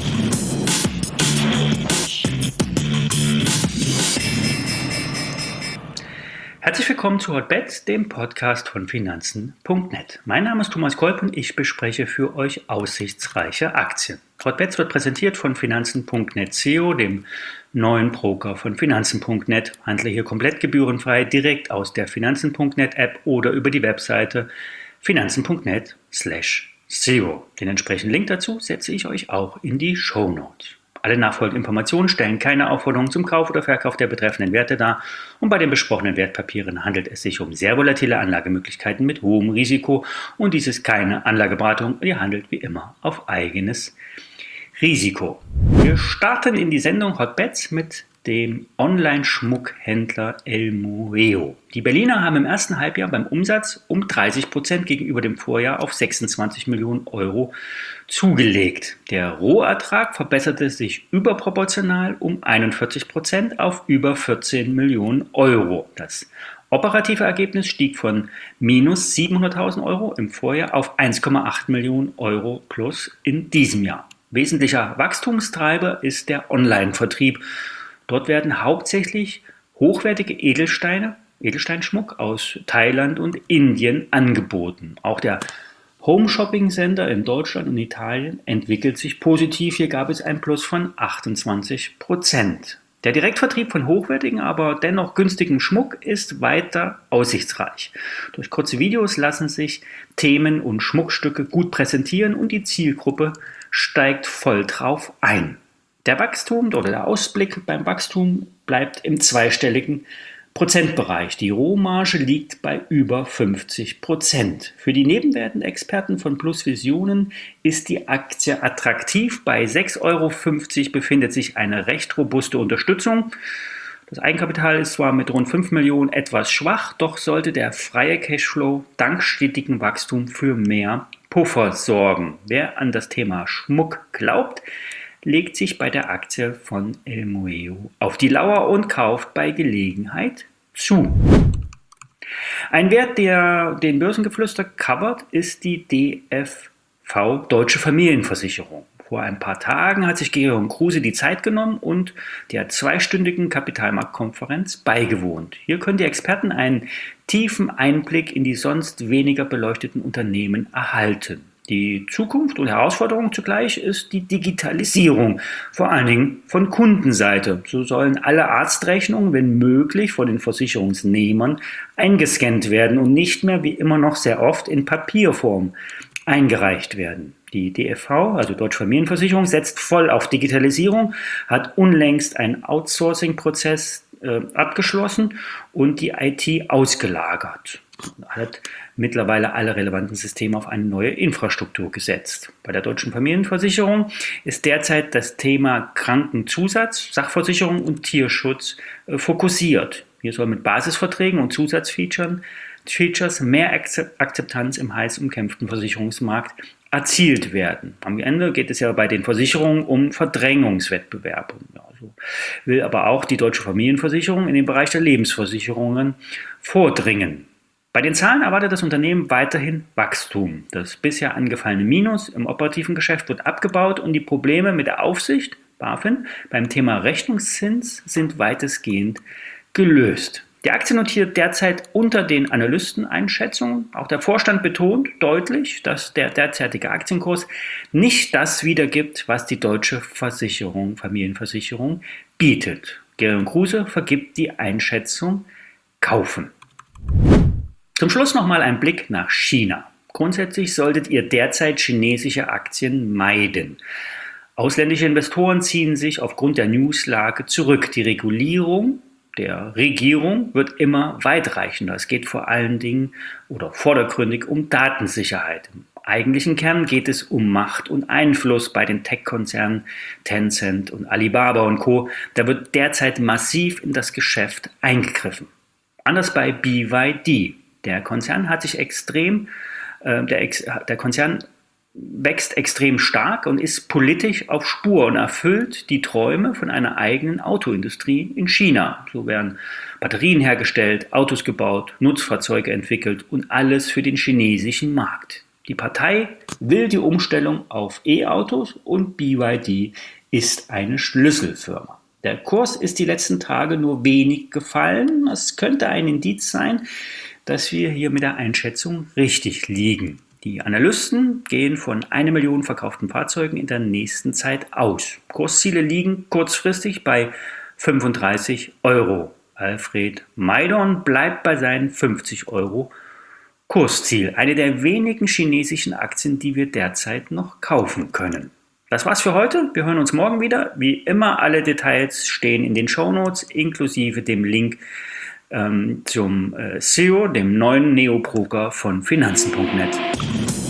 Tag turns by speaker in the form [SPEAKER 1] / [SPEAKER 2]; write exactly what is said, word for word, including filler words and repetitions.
[SPEAKER 1] Herzlich willkommen zu Hotbets, dem Podcast von Finanzen Punkt net. Mein Name ist Thomas Kolb und ich bespreche für euch aussichtsreiche Aktien. Hotbets wird präsentiert von Finanzen Punkt net S E O, dem neuen Broker von Finanzen Punkt net. Handle hier komplett gebührenfrei direkt aus der Finanzen Punkt net App oder über die Webseite Finanzen Punkt net slash S E O. Den entsprechenden Link dazu setze ich euch auch in die Shownotes. Alle nachfolgenden Informationen stellen keine Aufforderung zum Kauf oder Verkauf der betreffenden Werte dar und bei den besprochenen Wertpapieren handelt es sich um sehr volatile Anlagemöglichkeiten mit hohem Risiko und dies ist keine Anlageberatung, ihr handelt wie immer auf eigenes Risiko. Wir starten in die Sendung Hotbets mit dem Online-Schmuckhändler El Mueo. Die Berliner haben im ersten Halbjahr beim Umsatz um dreißig Prozent gegenüber dem Vorjahr auf sechsundzwanzig Millionen Euro zugelegt. Der Rohertrag verbesserte sich überproportional um einundvierzig Prozent auf über vierzehn Millionen Euro. Das operative Ergebnis stieg von minus siebenhunderttausend Euro im Vorjahr auf eins Komma acht Millionen Euro plus in diesem Jahr. Wesentlicher Wachstumstreiber ist der Online-Vertrieb. Dort werden hauptsächlich hochwertige Edelsteine, Edelsteinschmuck aus Thailand und Indien angeboten. Auch der Home-Shopping-Center in Deutschland und Italien entwickelt sich positiv. Hier gab es ein Plus von achtundzwanzig Prozent. Der Direktvertrieb von hochwertigen, aber dennoch günstigen Schmuck ist weiter aussichtsreich. Durch kurze Videos lassen sich Themen und Schmuckstücke gut präsentieren und die Zielgruppe steigt voll drauf ein. Der Wachstum oder der Ausblick beim Wachstum bleibt im zweistelligen Prozentbereich. Die Rohmarge liegt bei über fünfzig Prozent. Für die Nebenwerten-Experten von Plus Visionen ist die Aktie attraktiv. Bei sechs Euro fünfzig befindet sich eine recht robuste Unterstützung. Das Eigenkapital ist zwar mit rund fünf Millionen etwas schwach, doch sollte der freie Cashflow dank stetigem Wachstum für mehr Puffer sorgen. Wer an das Thema Schmuck glaubt, legt sich bei der Aktie von El Mueo auf die Lauer und kauft bei Gelegenheit zu. Ein Wert, der den Börsengeflüster covert, ist die D F V Deutsche Familienversicherung. Vor ein paar Tagen hat sich Georg Kruse die Zeit genommen und der zweistündigen Kapitalmarktkonferenz beigewohnt. Hier können die Experten einen tiefen Einblick in die sonst weniger beleuchteten Unternehmen erhalten. Die Zukunft und Herausforderung zugleich ist die Digitalisierung, vor allen Dingen von Kundenseite. So sollen alle Arztrechnungen, wenn möglich, von den Versicherungsnehmern eingescannt werden und nicht mehr wie immer noch sehr oft in Papierform eingereicht werden. Die D F V, also Deutsche Familienversicherung, setzt voll auf Digitalisierung, hat unlängst einen Outsourcing-Prozess äh, abgeschlossen und die I T ausgelagert. Hat mittlerweile alle relevanten Systeme auf eine neue Infrastruktur gesetzt. Bei der Deutschen Familienversicherung ist derzeit das Thema Krankenzusatz, Sachversicherung und Tierschutz äh, fokussiert. Hier soll mit Basisverträgen und Zusatzfeatures Features mehr Akzeptanz im heiß umkämpften Versicherungsmarkt erzielt werden. Am Ende geht es ja bei den Versicherungen um Verdrängungswettbewerb. Also will aber auch die Deutsche Familienversicherung in den Bereich der Lebensversicherungen vordringen. Bei den Zahlen erwartet das Unternehmen weiterhin Wachstum. Das bisher angefallene Minus im operativen Geschäft wird abgebaut und die Probleme mit der Aufsicht, BaFin, beim Thema Rechnungszins sind weitestgehend gelöst. Die Aktie notiert derzeit unter den Analysteneinschätzungen. Auch der Vorstand betont deutlich, dass der derzeitige Aktienkurs nicht das wiedergibt, was die Deutsche Versicherung, Familienversicherung bietet. Georg Kruse vergibt die Einschätzung kaufen. Zum Schluss nochmal ein Blick nach China. Grundsätzlich solltet ihr derzeit chinesische Aktien meiden. Ausländische Investoren ziehen sich aufgrund der Newslage zurück. Die Regulierung der Regierung wird immer weitreichender. Es geht vor allen Dingen oder vordergründig um Datensicherheit. Im eigentlichen Kern geht es um Macht und Einfluss bei den Tech-Konzernen Tencent und Alibaba und Co. Da wird derzeit massiv in das Geschäft eingegriffen. Anders bei B Y D. Der Konzern hat sich extrem, äh, der, Ex, der Konzern wächst extrem stark und ist politisch auf Spur und erfüllt die Träume von einer eigenen Autoindustrie in China. So werden Batterien hergestellt, Autos gebaut, Nutzfahrzeuge entwickelt und alles für den chinesischen Markt. Die Partei will die Umstellung auf E-Autos und B Y D ist eine Schlüsselfirma. Der Kurs ist die letzten Tage nur wenig gefallen. Es könnte ein Indiz sein, dass wir hier mit der Einschätzung richtig liegen. Die Analysten gehen von einer Million verkauften Fahrzeugen in der nächsten Zeit aus. Kursziele liegen kurzfristig bei fünfunddreißig Euro. Alfred Maidorn bleibt bei seinen fünfzig Euro Kursziel. Eine der wenigen chinesischen Aktien, die wir derzeit noch kaufen können. Das war's für heute. Wir hören uns morgen wieder. Wie immer, alle Details stehen in den Shownotes, inklusive dem Link ähm, zum äh, S E O, dem neuen Neo-Broker von Finanzen punkt net.